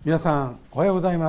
皆さんおはようございます。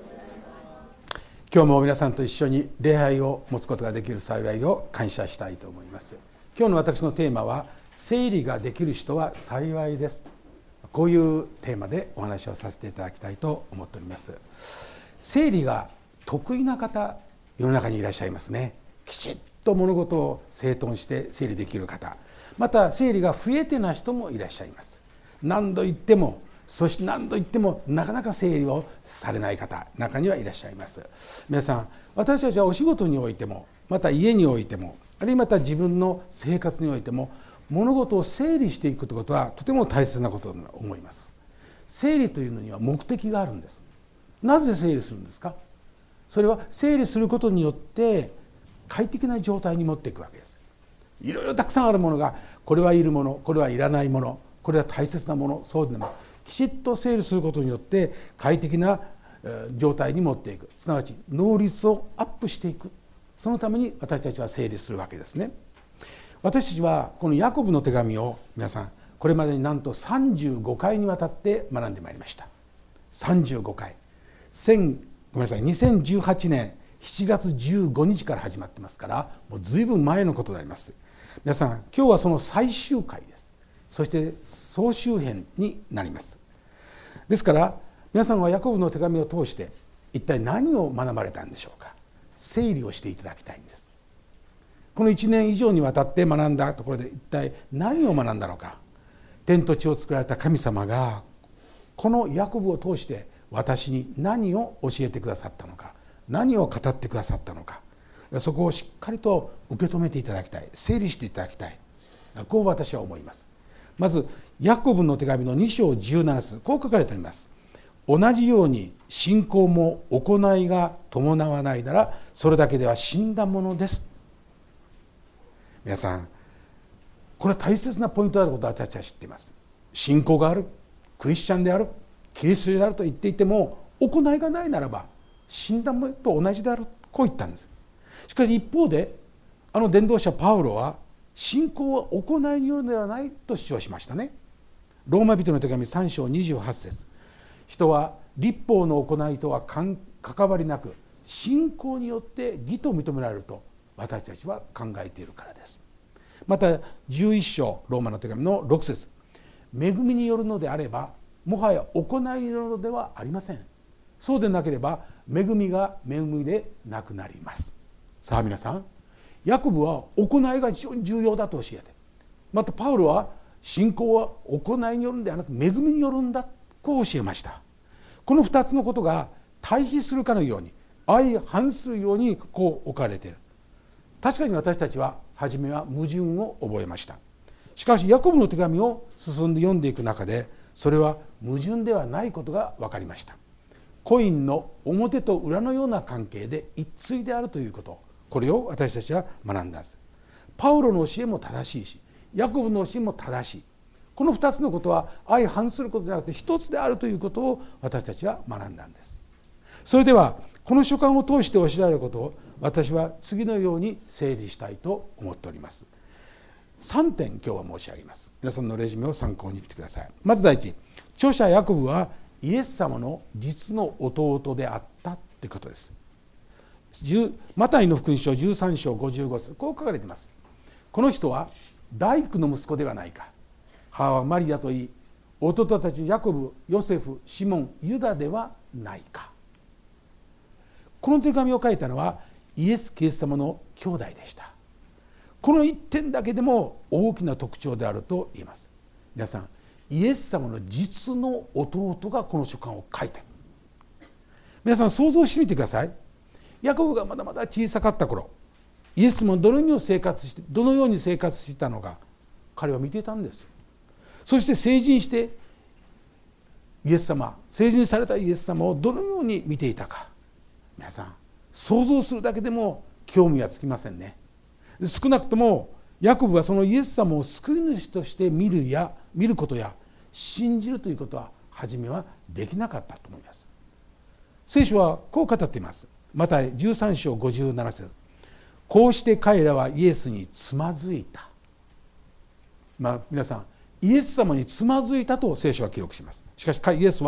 今日も皆さんと一緒に礼拝を持つことができる幸いを感謝したいと思います。今日の私のテーマは、整理ができる人は幸いです。こういうテーマでお話をさせていただきたいと思っております。整理が得意な方、世の中にいらっしゃいますね。きちっと物事を整頓して整理できる方、また整理が不得手な人もいらっしゃいます。何度言ってもなかなか整理をされない方、中にはいらっしゃいます。皆さん、私たちはお仕事においても、また家においても、あるいはまた自分の生活においても、物事を整理していくということはとても大切なことだと思います。整理というのには目的があるんです。なぜ整理するんですか？それは整理することによって快適な状態に持っていくわけです。いろいろたくさんあるものが、これはいるもの、これはいらないもの、これは大切なもの、そうでもきちっと整理することによって快適な状態に持っていく、すなわち能率をアップしていく、そのために私たちは整理するわけですね。私たちはこのヤコブの手紙を皆さん、これまでになんと35回にわたって学んでまいりました。35回、2018年7月15日から始まってますから、もう随分前のことであります。皆さん、今日はその最終回です。そして総集編になります。ですから皆さんはヤコブの手紙を通して一体何を学ばれたんでしょうか。整理をしていただきたいんです。この1年以上にわたって学んだところで一体何を学んだのか。天と地を作られた神様がこのヤコブを通して私に何を教えてくださったのか、何を語ってくださったのか、そこをしっかりと受け止めていただきたい、整理していただきたい、こう私は思います。まずヤコブの手紙の2章17節、こう書かれております。同じように信仰も行いが伴わないなら、それだけでは死んだものです。皆さん、これは大切なポイントであることを私たちは知っています。信仰がある、クリスチャンである、キリストであると言っていても、行いがないならば死んだものと同じである、こう言ったんです。しかし一方で、伝道者パウロは信仰は行いによるのではないと主張しましたね。ローマ人の手紙3章28節、人は律法の行いとは関わりなく信仰によって義と認められると私たちは考えているからです。また11章ローマの手紙の6節、恵みによるのであればもはや行いによるのではありません。そうでなければ恵みが恵みでなくなります。さあ皆さん、ヤコブは行いが非常に重要だと教えて、またパウロは信仰は行いによるんではなく恵みによるんだ、こう教えました。この2つのことが対比するかのように、相反するようにこう置かれている。確かに私たちは初めは矛盾を覚えました。しかしヤコブの手紙を進んで読んでいく中で、それは矛盾ではないことが分かりました。コインの表と裏のような関係で一対であるということ、これを私たちは学んだんです。パウロの教えも正しいし、ヤコブの教えも正しい。この2つのことは相反することではなくて一つであるということを私たちは学んだんです。それではこの書簡を通して教えられることを私は次のように整理したいと思っております。3点今日は申し上げます。皆さんのレジュメを参考にしてください。まず第一、著者ヤコブはイエス様の実の弟であったということです。マタイの福音書13章55節、こう書かれています。この人は大工の息子ではないか。母はマリアといい、弟たちヤコブ、ヨセフ、シモン、ユダではないか。この手紙を書いたのはイエス・キリスト様の兄弟でした。この一点だけでも大きな特徴であると言います。皆さん、イエス様の実の弟がこの書簡を書いた。皆さん想像してみてください。ヤコブがまだまだ小さかった頃、イエスもどのように生活していたのか彼は見ていたんです。そして成人して成人されたイエス様をどのように見ていたか、皆さん想像するだけでも興味はつきませんね。少なくともヤコブはそのイエス様を救い主として見ることや信じるということは初めはできなかったと思います。聖書はこう語っています。マタイ13章57節、こうして彼らはイエスにつまずいた。皆さん、イエス様につまずいたと聖書は記録します。しかしイエスは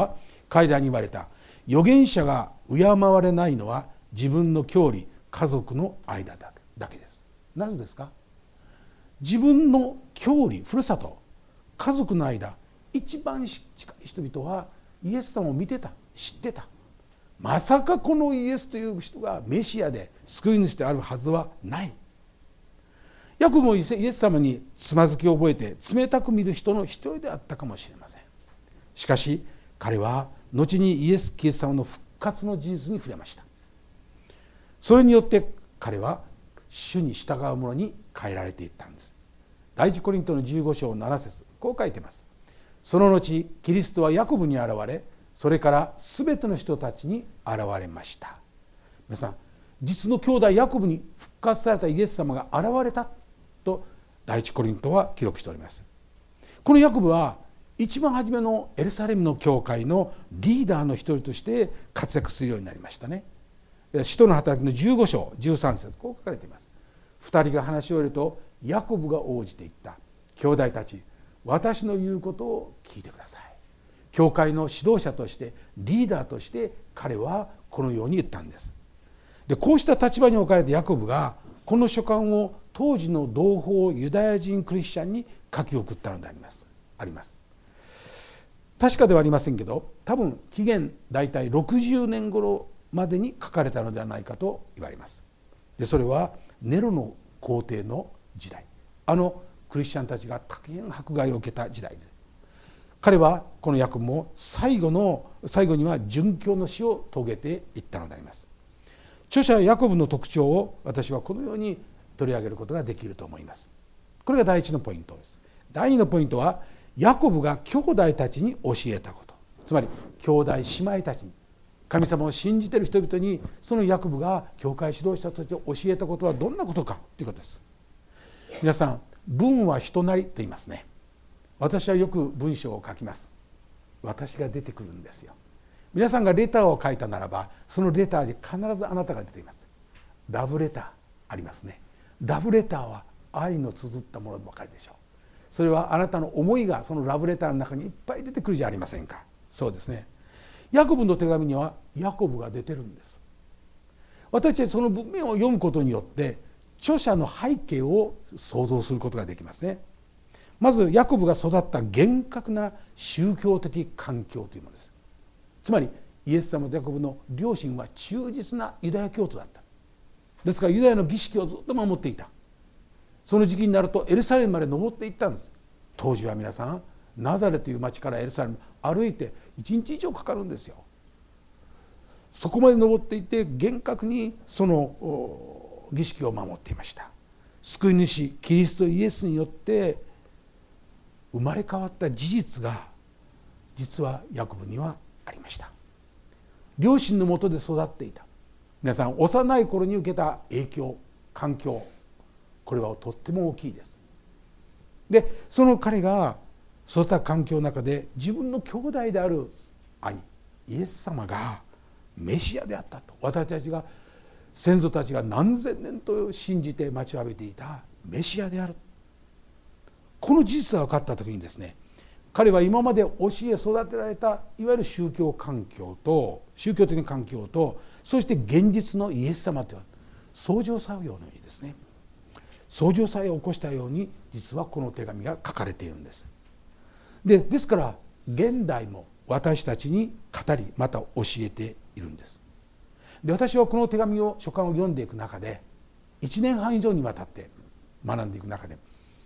彼らに言われた。預言者が敬われないのは自分の郷里家族の間だけです。なぜですか？自分の郷里ふるさと家族の間、一番近い人々はイエス様を見てた、知ってた。まさかこのイエスという人がメシアで救い主であるはずはない。ヤコブもイエス様につまずきを覚えて冷たく見る人の一人であったかもしれません。しかし彼は後にイエス・キリスト様の復活の事実に触れました。それによって彼は主に従う者に変えられていったんです。第一コリントの15章7節、こう書いています。その後キリストはヤコブに現れ、それからすべての人たちに現れました。皆さん、実の兄弟ヤコブに復活されたイエス様が現れたと第一コリントは記録しております。このヤコブは一番初めのエルサレムの教会のリーダーの一人として活躍するようになりましたね。使徒の働きの15章13節、こう書かれています。二人が話し終えるとヤコブが応じて言った。兄弟たち、私の言うことを聞いてください。教会の指導者としてリーダーとして彼はこのように言ったんです。でこうした立場に置かれたヤコブがこの書簡を当時の同胞ユダヤ人クリスチャンに書き送ったのであります。確かではありませんけど、多分紀元大体60年頃までに書かれたのではないかと言われます。でそれはネロの皇帝の時代、クリスチャンたちが大変迫害を受けた時代です。彼はこのヤコブも最後には殉教の死を遂げていったのであります。著者ヤコブの特徴を私はこのように取り上げることができると思います。これが第一のポイントです。第二のポイントはヤコブが兄弟たちに教えたこと、つまり兄弟姉妹たちに、神様を信じている人々にそのヤコブが教会指導者として教えたことはどんなことかということです。皆さん、文は人なりと言いますね。私はよく文章を書きます。私が出てくるんですよ。皆さんがレターを書いたならば、そのレターに必ずあなたが出ています。ラブレターありますね。ラブレターは愛の綴ったものばかりでしょう。それはあなたの思いがそのラブレターの中にいっぱい出てくるじゃありませんか。そうですね。ヤコブの手紙にはヤコブが出てるんです。私たちその文面を読むことによって著者の背景を想像することができますね。まずヤコブが育った厳格な宗教的環境というものです。つまりイエス様とヤコブの両親は忠実なユダヤ教徒だった。ですからユダヤの儀式をずっと守っていた。その時期になるとエルサレムまで登っていったんです。当時は皆さん、ナザレという町からエルサレム歩いて1日以上かかるんですよ。そこまで登っていて厳格にその儀式を守っていました。救い主キリストイエスによって生まれ変わった事実が実はヤコブにはありました。両親のもとで育っていた。皆さん、幼い頃に受けた影響、環境、これはとっても大きいです。でその彼が育った環境の中で自分の兄弟である兄イエス様がメシアであったと、私たちが先祖たちが何千年と信じて待ちわびていたメシアである、この事実が分かった時にですね、彼は今まで教え育てられたいわゆる宗教的な環境と、そして現実のイエス様という相乗作用のようにですね、相乗作用を起こしたように実はこの手紙が書かれているんです。ですから現代も私たちに語りまた教えているんです。で私はこの手紙を書簡を読んでいく中で1年半以上にわたって学んでいく中で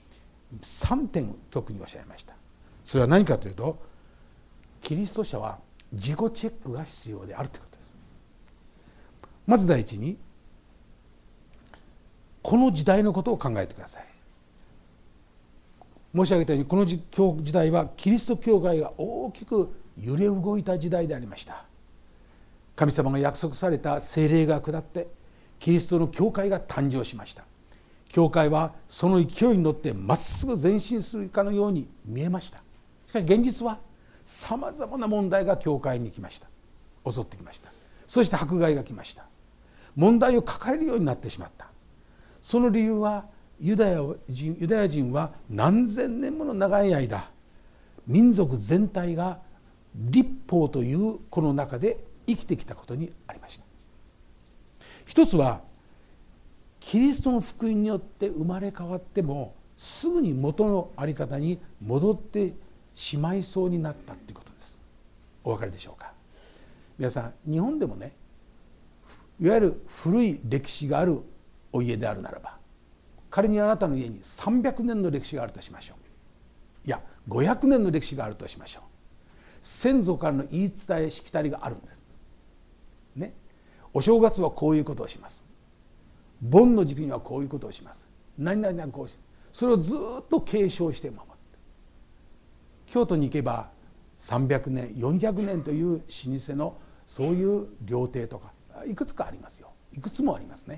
3点特におっしゃいました。それは何かというと、キリスト者は自己チェックが必要であるということです。まず第一に、この時代のことを考えてください。申し上げたようにこの時代はキリスト教会が大きく揺れ動いた時代でありました。神様が約束された聖霊が下ってキリストの教会が誕生しました。教会はその勢いに乗ってまっすぐ前進するかのように見えました。しかし現実はさまざまな問題が教会に来ました。襲ってきました。そして迫害が来ました。問題を抱えるようになってしまった。その理由はユダヤ人は何千年もの長い間民族全体が律法というこの中で生きてきたことにありました。一つはキリストの福音によって生まれ変わってもすぐに元の在り方に戻ってしまいそうになったということです。お分かりでしょうか。皆さん、日本でもね、いわゆる古い歴史があるお家であるならば、仮にあなたの家に300年の歴史があるとしましょう。いや500年の歴史があるとしましょう。先祖からの言い伝えしきたりがあるんですね。お正月はこういうことをします。盆の時期にはこういうことをします。何々はこうします。それをずっと継承して守って、京都に行けば300年400年という老舗のそういう料亭とかいくつかありますよ。いくつもありますね。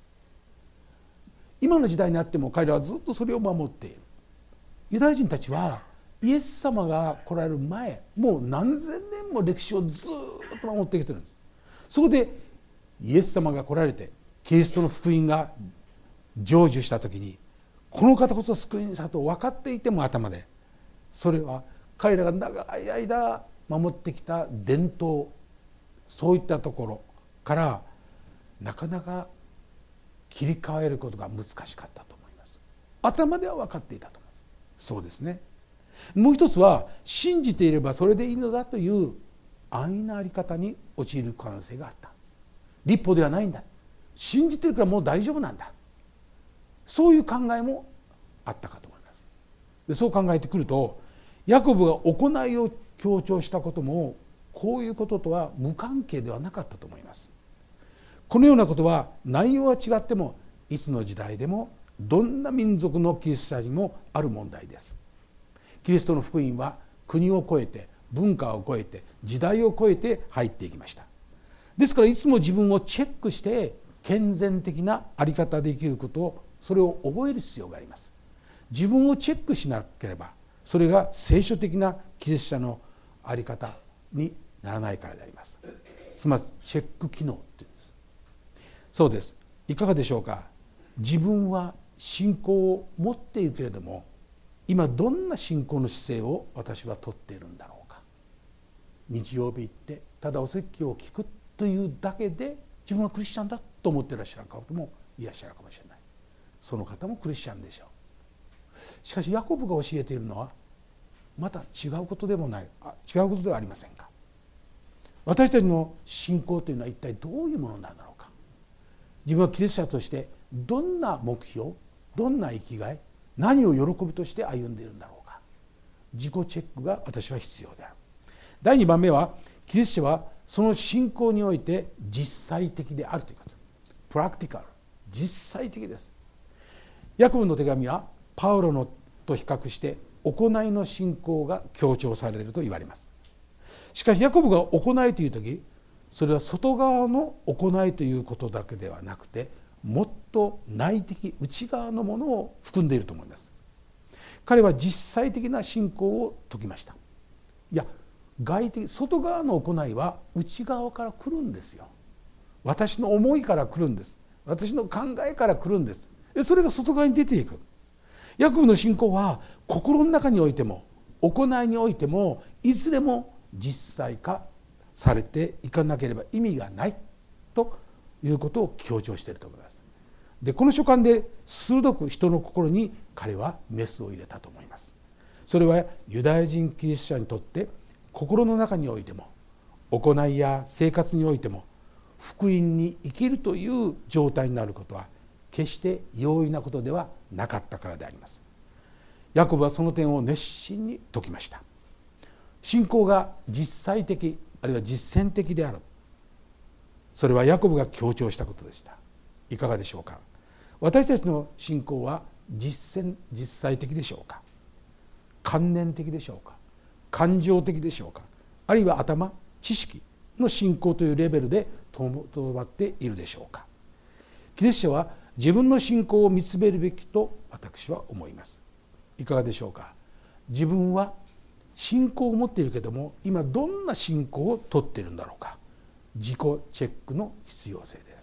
今の時代にあっても彼らはずっとそれを守っている。ユダヤ人たちはイエス様が来られる前、もう何千年も歴史をずっと守ってきてるんです。そこでイエス様が来られてキリストの福音が成就した時に、この方こそ救い主だと分かっていても頭で、それは彼らが長い間守ってきた伝統、そういったところからなかなか切り替えることが難しかったと思います。頭では分かっていたと思います。そうですね。もう一つは信じていればそれでいいのだという安易なあり方に陥る可能性があった。律法ではないんだ、信じてるからもう大丈夫なんだ、そういう考えもあったかと思います。でそう考えてくると、ヤコブが行いを強調したこともこういうこととは無関係ではなかったと思います。このようなことは内容は違ってもいつの時代でもどんな民族のキリスト者にもある問題です。キリストの福音は国を越えて文化を越えて時代を越えて入っていきました。ですからいつも自分をチェックして健全的な在り方で生きることを、それを覚える必要があります。自分をチェックしなければそれが聖書的なキリスト者の在り方にならないからであります。つまりチェック機能っていうんです。そうです。いかがでしょうか。自分は信仰を持っているけれども、今どんな信仰の姿勢を私はとっているんだろうか。日曜日行ってただお説教を聞くというだけで自分はクリスチャンだと思っていらっしゃる方もいらっしゃるかもしれない。その方もクリスチャンでしょう。しかしヤコブが教えているのはまた違うことでもない、違うことではありませんか。私たちの信仰というのは一体どういうものなんだろうか。自分はキリスト者としてどんな目標、どんな生きがい、何を喜びとして歩んでいるんだろうか。自己チェックが私は必要である。第2番目は、キリスト者はその信仰において実際的であるということ。プラクティカル、実際的です。ヤコブの手紙はパウロのと比較して行いの信仰が強調されると言われます。しかしヤコブが行いという時、それは外側の行いということだけではなくて、もっと内的、内側のものを含んでいると思います。彼は実際的な信仰を説きました。いや、外的、外側の行いは内側から来るんですよ。私の思いから来るんです。私の考えから来るんです。それが外側に出ていく。ヤコブの信仰は心の中においても行いにおいてもいずれも実際化されていかなければ意味がないということを強調していると思います。でこの書簡で鋭く人の心に彼はメスを入れたと思います。それはユダヤ人キリスト者にとって心の中においても行いや生活においても福音に生きるという状態になることは決して容易なことではなかったからであります。ヤコブはその点を熱心に説きました。信仰が実際的あるいは実践的である、それはヤコブが強調したことでした。いかがでしょうか。私たちの信仰は実際的でしょうか。観念的でしょうか。感情的でしょうか。あるいは頭、知識の信仰というレベルでとどまっているでしょうか。キリスト者は自分の信仰を見つめるべきと私は思います。いかがでしょうか。自分は信仰を持っているけれども今どんな信仰をとっているんだろうか。自己チェックの必要性です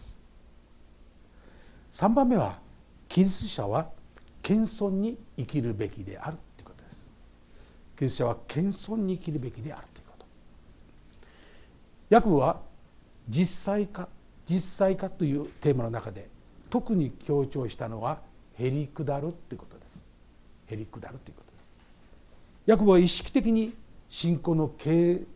。3番目は、キリスト者は謙遜に生きるべきであるということです。キリスト者は謙遜に生きるべきであるということ。 ヤコブは実際化というテーマの中で特に強調したのはへりくだるということです。へりくだるということです。ヤコブは意識的に信仰の謙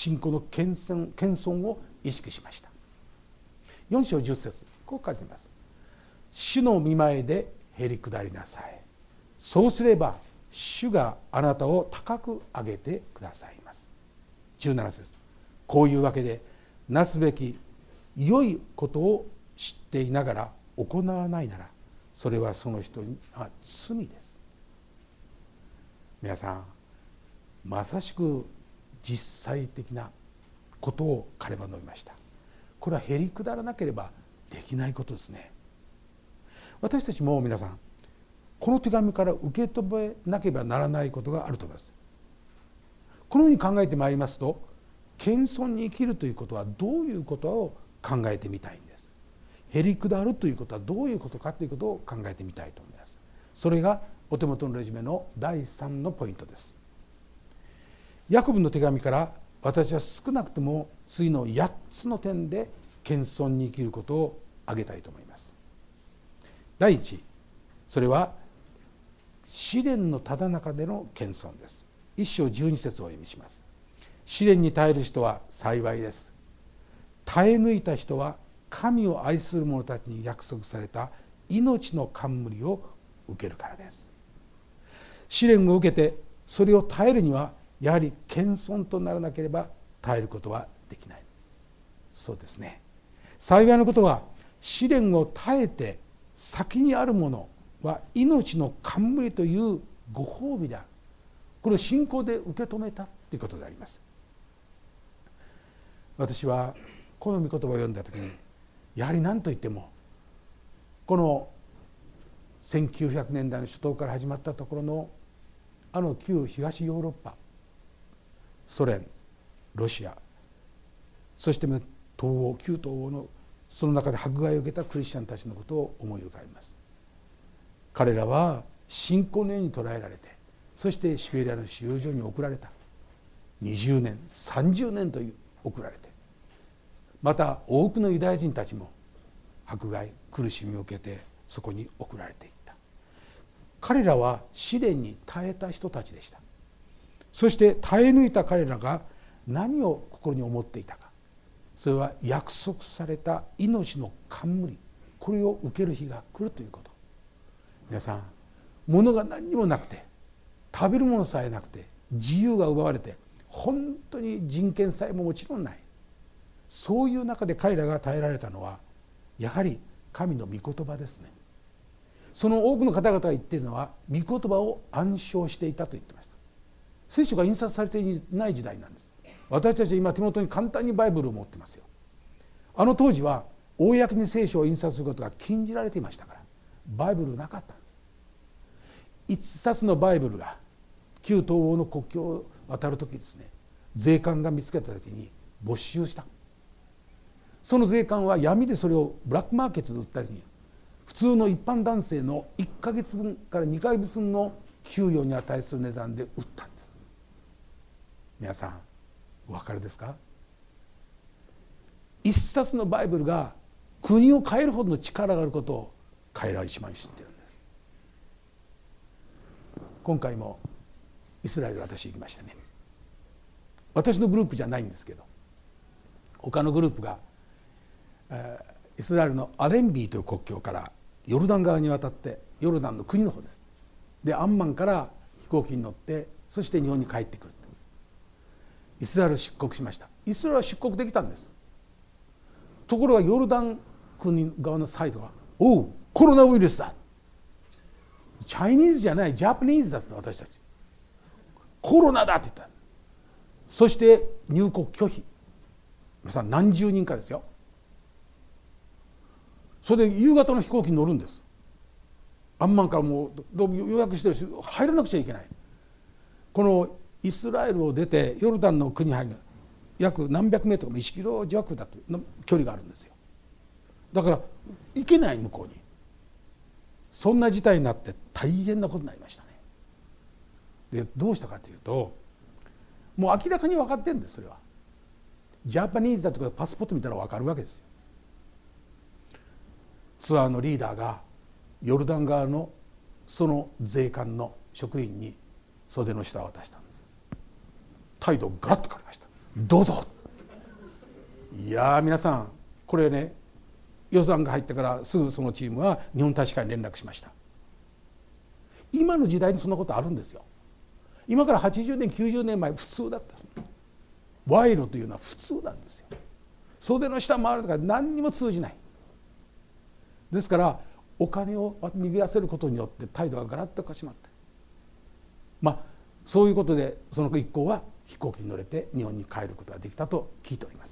遜を意識しました。4章10節こう書いています。主の御前でへりくだりなさい。そうすれば主があなたを高く上げてくださいます。17節こういうわけでなすべき良いことを知っていながら行わないならそれはその人には罪です。皆さんまさしく実際的なことを彼は述べました。これはへりくだらなければできないことですね。私たちも皆さんこの手紙から受け止めなければならないことがあると思います。このように考えてまいりますと、謙遜に生きるということはどういうことを考えてみたいんです。へりくだるということはどういうことかということを考えてみたいと思います。それがお手元のレジュメの第3のポイントです。ヤコブの手紙から私は少なくとも次の8つの点で謙遜に生きることを挙げたいと思います。第一、それは試練のただ中での謙遜です。1章12節をお読みします。試練に耐える人は幸いです。耐え抜いた人は神を愛する者たちに約束された命の冠を受けるからです。試練を受けてそれを耐えるにはやはり謙遜とならなければ耐えることはできない。そうですね。幸いなことは試練を耐えて先にあるものは命の冠というご褒美である。これを信仰で受け止めたということであります。私はこの御言葉を読んだ時にやはり何といってもこの1900年代の初頭から始まったところのあの旧東ヨーロッパ、ソ連、ロシア、そして東欧、旧東欧のその中で迫害を受けたクリスチャンたちのことを思い浮かべます。彼らは信仰のように捉えられて、そしてシベリアの収容所に送られた。20年30年と送られて、また多くのユダヤ人たちも迫害苦しみを受けてそこに送られていった。彼らは試練に耐えた人たちでした。そして耐え抜いた彼らが何を心に思っていたか、それは約束された命の冠、これを受ける日が来るということ。皆さん、物が何にもなくて、食べるものさえなくて、自由が奪われて、本当に人権さえももちろんない、そういう中で彼らが耐えられたのはやはり神の御言葉ですね。その多くの方々が言っているのは御言葉を暗唱していたと言ってました。聖書が印刷されていない時代なんです。私たちは今手元に簡単にバイブルを持ってますよ。あの当時は公に聖書を印刷することが禁じられていましたから、バイブルなかったんです。一冊のバイブルが旧東欧の国境を渡る時ですね、税関が見つけた時に没収した。その税関は闇でそれをブラックマーケットで売った時に、普通の一般男性の1ヶ月分から2ヶ月分の給与に値する値段で売ったんです。皆さんお分かりですか？一冊のバイブルが国を変えるほどの力があることを彼らは一番知っているんです。今回もイスラエル私行きましたね。私のグループじゃないんですけど、他のグループがイスラエルのアレンビーという国境からヨルダン側に渡って、ヨルダンの国の方です。でアンマンから飛行機に乗って、そして日本に帰ってくる。イスラエル出国しました。イスラエルは出国できたんです。ところがヨルダン国側のサイドは、おうコロナウイルスだ、チャイニーズじゃないジャパニーズだって、私たちコロナだって言った。そして入国拒否、皆さん何十人かですよ。それで夕方の飛行機に乗るんです。アンマンからもう予約してるし入らなくちゃいけない。このイスラエルを出てヨルダンの国に入る約何百メートルも1キロ弱だとの距離があるんですよ。だから行けない、向こうに。そんな事態になって大変なことになりましたね。でどうしたかというと、もう明らかに分かってるんです。それはジャパニーズだとかパスポート見たら分かるわけですよ。ツアーのリーダーがヨルダン川のその税関の職員に袖の下を渡したんです。態度ガラッと変わりました。どうぞ。いや皆さんこれね、予算が入ってからすぐそのチームは日本大使館に連絡しました。今の時代にそんなことあるんですよ。今から80年90年前普通だったんです。賄賂というのは普通なんですよ。袖の下回るとか何にも通じない。ですからお金を握らせることによって態度がガラッと変わってしまった。そういうことでその一行は飛行機に乗れて日本に帰ることができたと聞いております。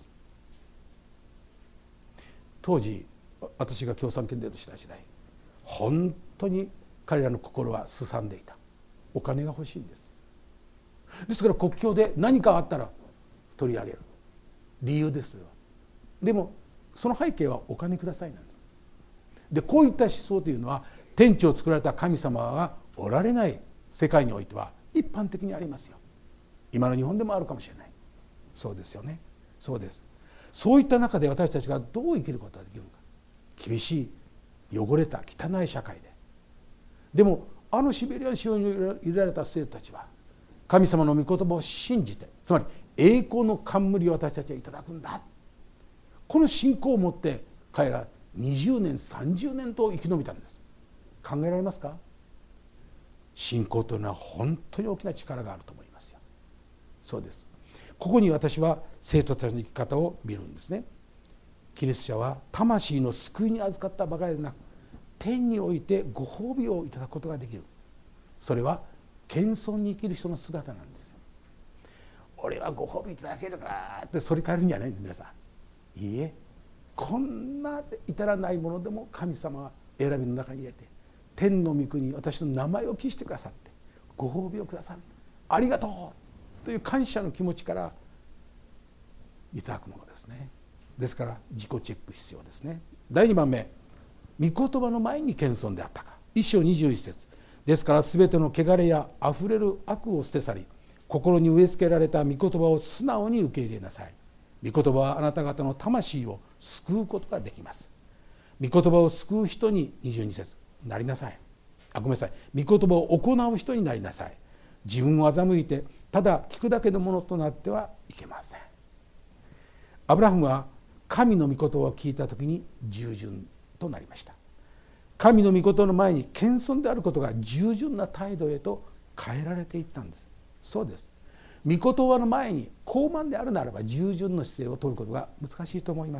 当時私が共産圏でとした時代、本当に彼らの心はすさんでいた。お金が欲しいんです。ですから国境で何かあったら取り上げる理由ですよ。でもその背景はお金くださいなんです。でこういった思想というのは天地を作られた神様がおられない世界においては一般的にありますよ。今の日本でもあるかもしれない。そうですよね。そうです。そういった中で私たちがどう生きることができるのか。厳しい汚れた汚い社会で、でもシベリアの塩に入れられた生徒たちは神様の御言葉を信じて、つまり栄光の冠を私たちはいただくんだ、この信仰を持って彼ら20年30年と生き延びたんです。考えられますか。信仰というのは本当に大きな力があると思いますよ。そうです。ここに私は生徒たちの生き方を見るんですね。キリスト者は魂の救いに預かったばかりでなく、天においてご褒美をいただくことができる。それは謙遜に生きる人の姿なんですよ。俺はご褒美いただけるからって反り返るんじゃないんです皆さん。いいえ、こんな至らないものでも神様は選びの中に入れて天の御国に私の名前を記してくださってご褒美をくださる、ありがとうという感謝の気持ちからいただくものですね。ですから自己チェック必要ですね。第2番目、御言葉の前に謙遜であったか。1章21節ですからすべての汚れやあふれる悪を捨て去り、心に植え付けられた御言葉を素直に受け入れなさい。御言葉はあなた方の魂を救うことができます。御言葉を救う人に22節なりなさい。ごめんなさい。御言葉を行う人になりなさい。自分を欺いてただ聞くだけのものとなってはいけません。アブラハムは神の御言葉を聞いた時に従順となりました。神の御言葉の前に謙遜であることが従順な態度へと変えられていったんです。そうです。御言葉の前に傲慢であるならば従順の姿勢を取ることが難しいと思います。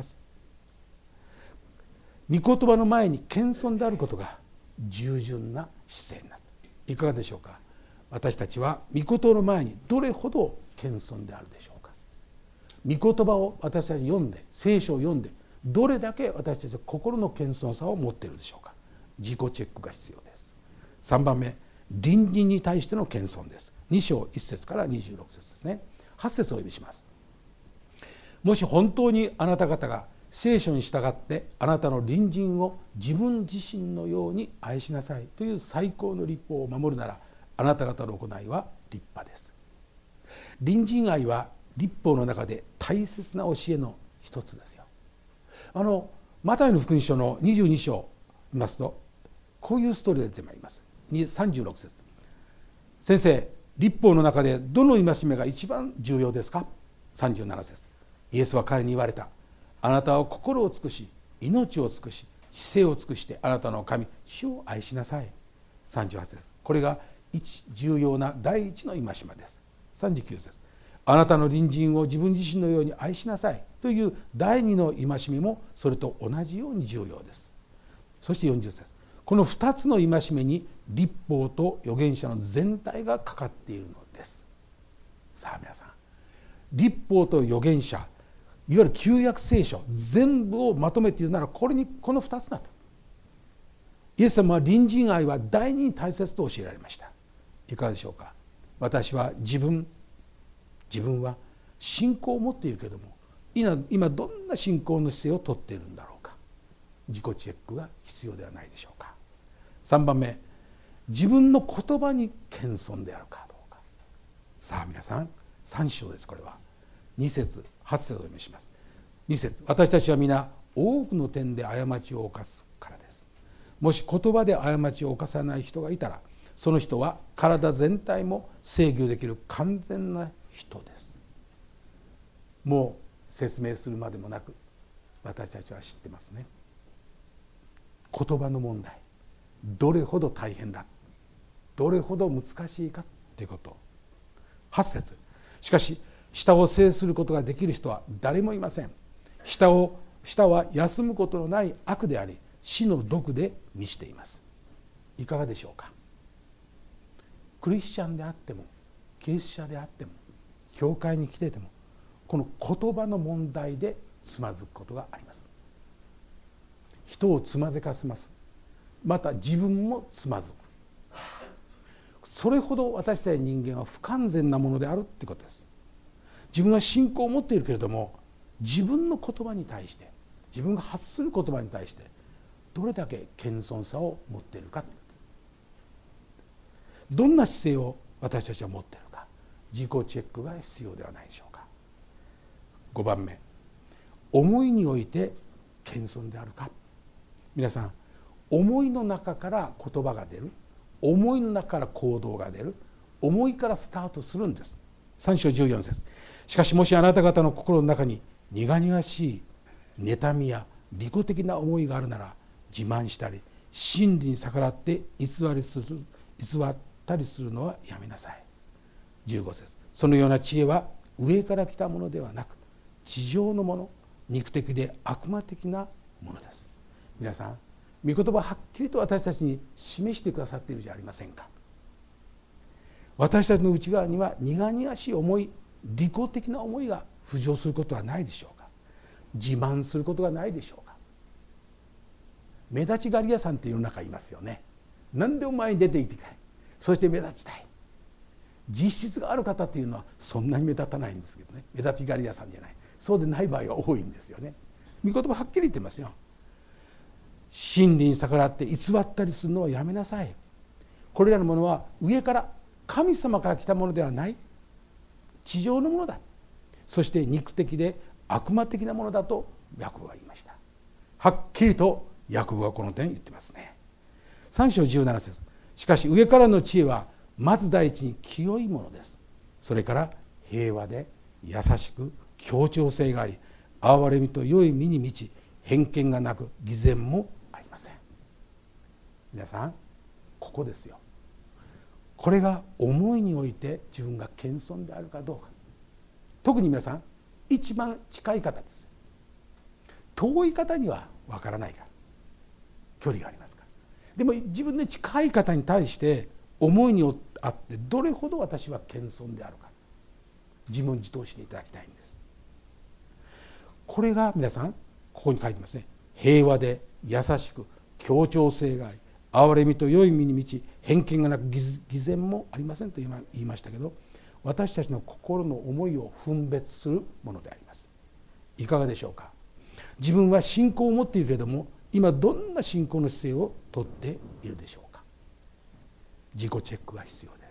御言葉の前に謙遜であることが従順な姿勢になる。いかがでしょうか。私たちは御言葉の前にどれほど謙遜であるでしょうか。御言葉を私たち読んで、聖書を読んで、どれだけ私たちは心の謙遜さを持っているでしょうか。自己チェックが必要です。3番目、隣人に対しての謙遜です。2章1節から26節ですね。8節をお読みします。もし本当にあなた方が聖書に従ってあなたの隣人を自分自身のように愛しなさいという最高の律法を守るなら、あなた方の行いは立派です。隣人愛は律法の中で大切な教えの一つですよ。マタイの福音書の22章を見ますと、こういうストーリーが出てまいります。36節、先生、律法の中でどの戒めが一番重要ですか。37節、イエスは彼に言われた。あなたは心を尽くし、命を尽くし、知性を尽くしてあなたの神主を愛しなさい。38節、これが重要な第一の戒めです。39節、あなたの隣人を自分自身のように愛しなさいという第二の戒めもそれと同じように重要です。そして40節、この2つの戒めに律法と預言者の全体がかかっているのです。さあ皆さん、律法と預言者、いわゆる旧約聖書全部をまとめているならこの2つだと。イエス様は隣人愛は第二に大切と教えられました。いかがでしょうか。私は自分は信仰を持っているけれども今どんな信仰の姿勢をとっているんだろうか。自己チェックが必要ではないでしょうか。3番目、自分の言葉に謙遜であるかどうか。さあ皆さん、3章です。これは 2節8節をお読みします。2節、私たちは皆多くの点で過ちを犯すからです。もし言葉で過ちを犯さない人がいたら、その人は体全体も制御できる完全な人です。もう説明するまでもなく私たちは知ってますね。言葉の問題、どれほど大変だ、どれほど難しいかということ。8節、しかし舌を制することができる人は誰もいません。舌は休むことのない悪であり、死の毒で満ちています。いかがでしょうか。クリスチャンであってもキリスト者であっても教会に来ていても、この言葉の問題でつまずくことがあります。人をつまずかせます。また自分もつまずく。それほど私たち人間は不完全なものであるということです。自分は信仰を持っているけれども、自分の言葉に対して、自分が発する言葉に対してどれだけ謙遜さを持っているか、どんな姿勢を私たちは持っているか、自己チェックが必要ではないでしょうか。5番目、思いにおいて謙遜であるか。皆さん、思いの中から言葉が出る、思いの中から行動が出る、思いからスタートするんです。3章14節、しかしもしあなた方の心の中に苦々しい妬みや利己的な思いがあるなら、自慢したり真理に逆らって偽ったりするのはやめなさい。15節、そのような知恵は上から来たものではなく、地上のもの、肉的で悪魔的なものです。皆さん、御言葉ははっきりと私たちに示してくださっているじゃありませんか。私たちの内側には苦々しい思い、利己的な思いが浮上することはないでしょうか。自慢することがないでしょうか。目立ち狩り屋さんって世の中いますよね。何でも前に出ていっていきたい、そして目立ちたい。実質がある方というのはそんなに目立たないんですけどね。目立ち狩り屋さんじゃない、そうでない場合が多いんですよね。御言葉はっきり言ってますよ。真理に逆らって偽ったりするのはやめなさい。これらのものは上から神様から来たものではない、地上のものだ、そして肉的で悪魔的なものだとヤコブは言いました。はっきりとヤコブはこの点言ってますね。3章17節、しかし上からの知恵はまず第一に清いものです。それから平和で優しく協調性があり、憐れみと良い身に満ち、偏見がなく偽善もありません。皆さん、ここですよ。これが思いにおいて自分が謙遜であるかどうか。特に皆さん、一番近い方です。遠い方には分からないから、距離がありますから。でも自分の近い方に対して思いにあってどれほど私は謙遜であるか、自問自答していただきたいんです。これが皆さん、ここに書いてますね。平和で優しく協調性があり、憐れみと良い身に満ち、偏見がなく偽善もありませんと言いましたけど、私たちの心の思いを分別するものであります。いかがでしょうか。自分は信仰を持っているけれども、今どんな信仰の姿勢をとっているでしょうか。自己チェックが必要です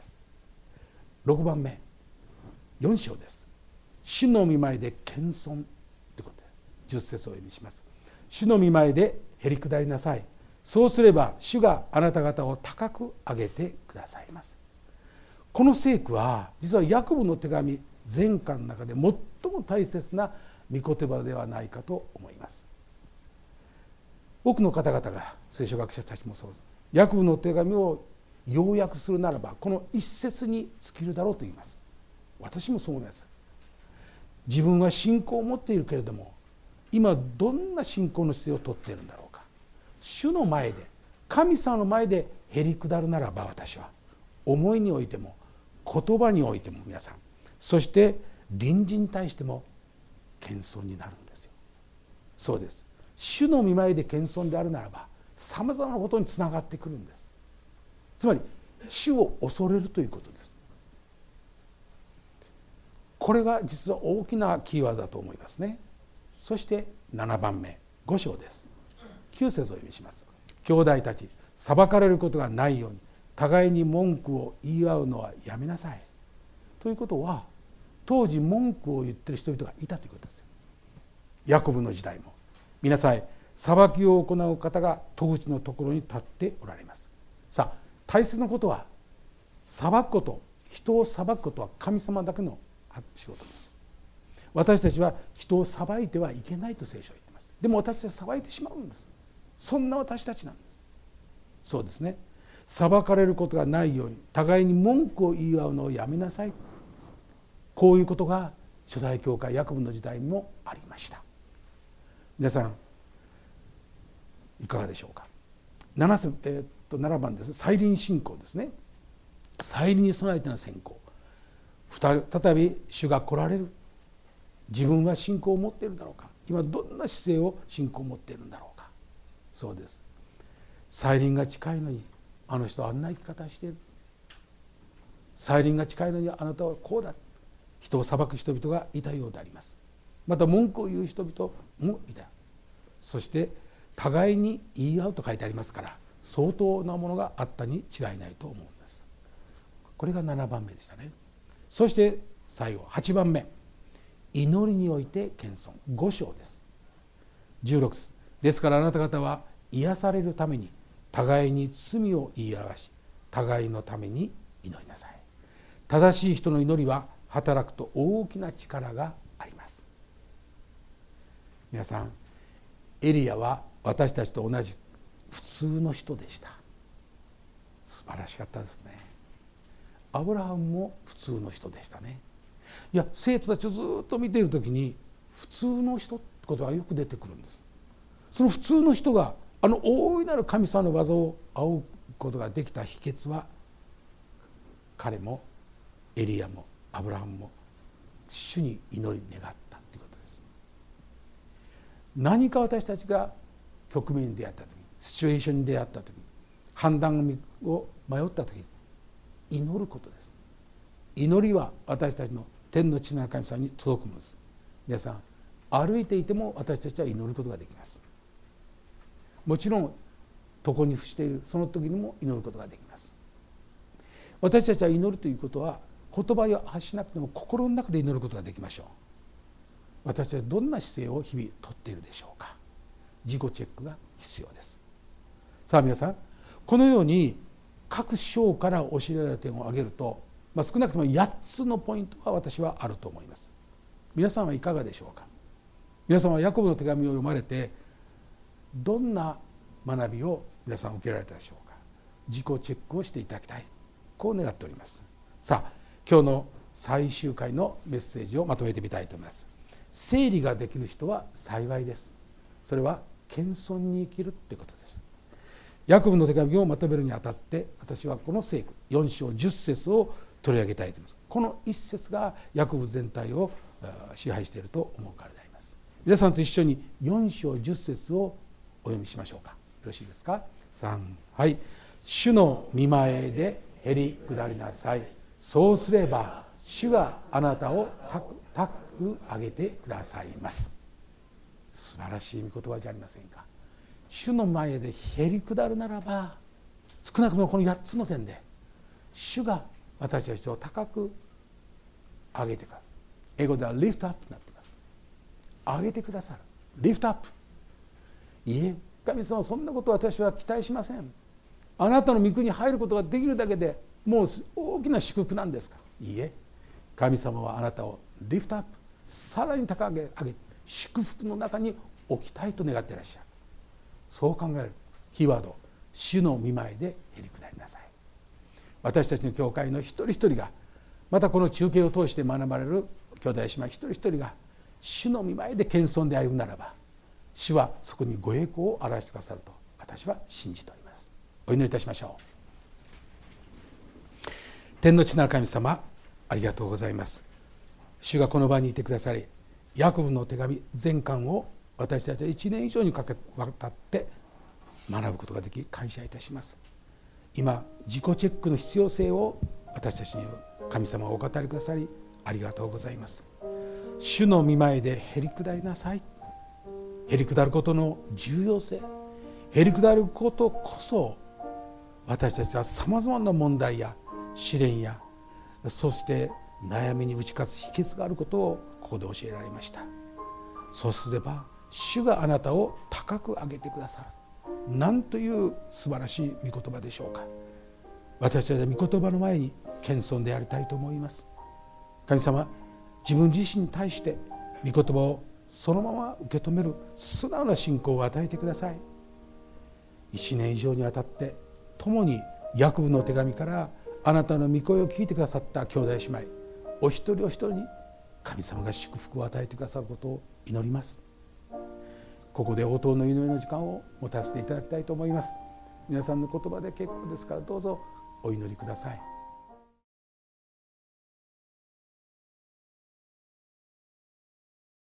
。6番目、4章です。主の御前で謙遜ということで10節を読みします。主の御前でへり下りなさい。そうすれば主があなた方を高く上げてくださいます。この聖句は実はヤコブの手紙全巻の中で最も大切な御言葉ではないかと思います。多くの方々が、聖書学者たちもそうです、ヤコブの手紙を要約するならばこの一節に尽きるだろうと言います。私もそう思います。自分は信仰を持っているけれども、今どんな信仰の姿勢をとっているんだろうか。主の前で、神様の前でへり下るならば、私は思いにおいても言葉においても皆さん、そして隣人に対しても謙遜になるんですよ。そうです。主の御前で謙遜であるならば、さまざまなことにつながってくるんです。つまり主を恐れるということです。これが実は大きなキーワードだと思いますね。そして7番目、5章です。9節を読みします。兄弟たち、裁かれることがないように互いに文句を言い合うのはやめなさい。ということは、 当時文句を言っている人々がいたということですよ。ヤコブの時代も見なさい、裁きを行う方が戸口のところに立っておられます。さあ、大切なことは裁くこと、人を裁くことは神様だけの仕事です。私たちは人を裁いてはいけないと聖書は言っています。でも私たちは裁いてしまうんです。そんな私たちなんです。そうですね、裁かれることがないように互いに文句を言い合うのをやめなさい。こういうことが初代教会ヤコブの時代にもありました。皆さんいかがでしょうか。7番です。再臨信仰ですね。再臨に備えての信仰。再び主が来られる。自分は信仰を持っているだろうか。今どんな姿勢を信仰を持っているんだろうか。そうです。再臨が近いのにあの人はあんな生き方をしている。再臨が近いのにあなたはこうだ。人を裁く人々がいたようであります。また文句を言う人々もいた。そして互いに言い合うと書いてありますから、相当なものがあったに違いないと思うんです。これが7番目でしたね。そして最後8番目、祈りにおいて謙遜。5章です。16節。ですからあなた方は癒されるために互いに罪を言い表し、互いのために祈りなさい。正しい人の祈りは働くと大きな力があります。皆さん、エリアは私たちと同じ普通の人でした。素晴らしかったですね。アブラハムも普通の人でしたね。いや、生徒たちをずっと見ているときに普通の人ってことがよく出てくるんです。その普通の人があの大いなる神様の技を仰ぐことができた秘訣は、彼もエリアもアブラハムも主に祈り願ったということです。何か私たちが局面に出会った時、シチュエーションに出会った時、判断を迷った時、祈ることです。祈りは私たちの天の父なる神様に届くものです。皆さん、歩いていても私たちは祈ることができます。もちろん床に伏しているその時にも祈ることができます。私たちは祈るということは言葉を発しなくても心の中で祈ることができましょう。私たちはどんな姿勢を日々とっているでしょうか。自己チェックが必要です。さあ皆さん、このように各章から教えられる点を挙げると、少なくとも8つのポイントは私はあると思います。皆さんはいかがでしょうか。皆さんはヤコブの手紙を読まれてどんな学びを皆さん受けられたでしょうか。自己チェックをしていただきたい、こう願っております。さあ、今日の最終回のメッセージをまとめてみたいと思います。整理ができる人は幸いです。それは謙遜に生きるということです。ヤコブの手紙をまとめるにあたって私はこの聖句4章10節を取り上げたいと思います。この一節がヤコブ全体を支配していると思うからであります。皆さんと一緒に4章10節をお読みしましょうか。よろしいですか。3、はい。主の御前でへり下りなさい。そうすれば主があなたを高く上げてくださいます。素晴らしい御言葉じゃありませんか。主の前でへり下るならば、少なくともこの8つの点で主が私たちを高く上げてください。英語ではリフトアップになっています。上げてくださる、リフトアップ。いえ、神様、そんなことを私は期待しません。あなたの御国に入ることができるだけでもう大きな祝福なんですか。いいえ、神様はあなたをリフトアップ、さらに高く上げ、祝福の中に置きたいと願っていらっしゃる。そう考えるキーワード、主の御前でへり下りなさい。私たちの教会の一人一人が、またこの中継を通して学ばれる兄弟姉妹一人一人が主の御前で謙遜で歩むならば、主はそこにご栄光を表してくださると私は信じております。お祈りいたしましょう。天の父なる神様、ありがとうございます。主がこの場にいてくださり、ヤコブの手紙全巻を私たちは1年以上にわたって学ぶことができ感謝いたします。今自己チェックの必要性を私たちに神様はお語りくださり、ありがとうございます。主の御前でへり下りなさい。へり下ることの重要性、へり下ることこそ私たちはさまざまな問題や試練や、そして悩みに打ち勝つ秘訣があることをここで教えられました。そうすれば主があなたを高く上げてくださる。なんという素晴らしい御言葉でしょうか。私たちは御言葉の前に謙遜でありたいと思います。神様、自分自身に対して御言葉をそのまま受け止める素直な信仰を与えてください。1年以上にわたって共にヤコブの手紙からあなたの御声を聞いてくださった兄弟姉妹お一人お一人に神様が祝福を与えてくださることを祈ります。ここで応答の祈りの時間を持たせていただきたいと思います。皆さんの言葉で結構ですからどうぞお祈りください。